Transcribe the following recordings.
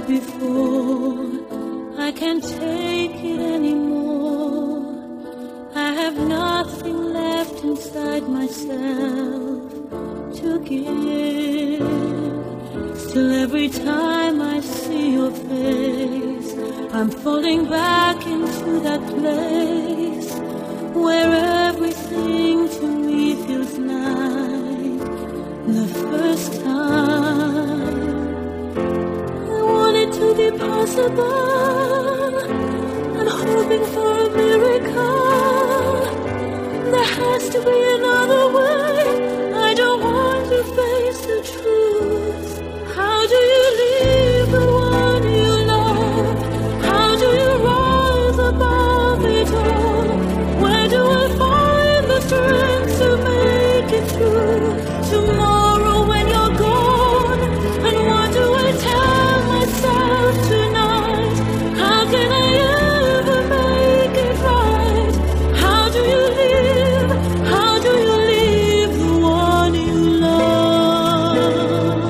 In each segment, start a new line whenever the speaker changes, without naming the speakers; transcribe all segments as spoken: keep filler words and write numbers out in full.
before. I can't take it anymore. I have nothing left inside myself to give. Still every time I see your face, I'm falling back into that place where everything to me feels like the first time. I want it to be possible. I'm hoping for a miracle. There has to be another way. I don't want to face the truth. How do you leave the one you love? How do you rise above it all? Where do I find the strength to make it through tomorrow when you're gone? And what do I tell myself tonight? How can I ever make it right? How do you live? How do you leave the one you love?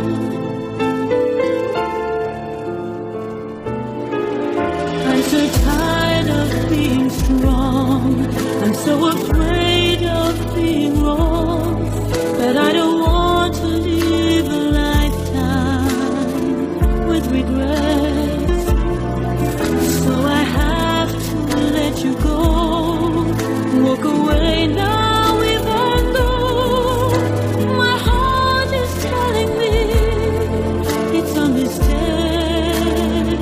I'm so tired of being strong. I'm so afraid of being wrong, but I don't want to live a lifetime with regrets. So I have to let you go, walk away now, even though my heart is telling me it's a mistake.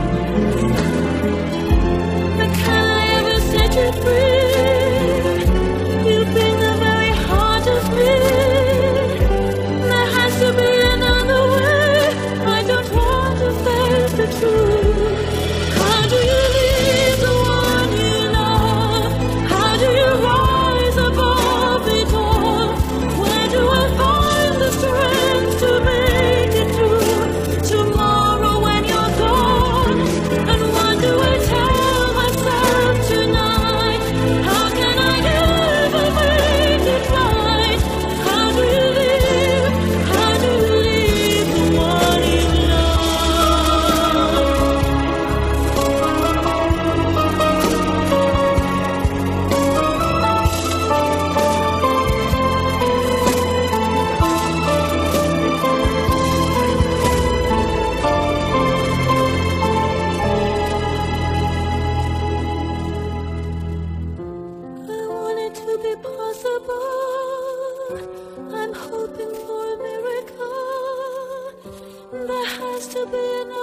But can I ever set you free? You've been the very heart of me. There has to be another way. I don't want to face the truth. How do you leave the one you love? How do you rise above it all? Where do I find the strength to make it through tomorrow when you're gone? And what do I tell myself tonight? How can I ever make it right? How do you live? How do you leave the one you love? I want it to be possible. I'm hoping for a miracle. There has to be another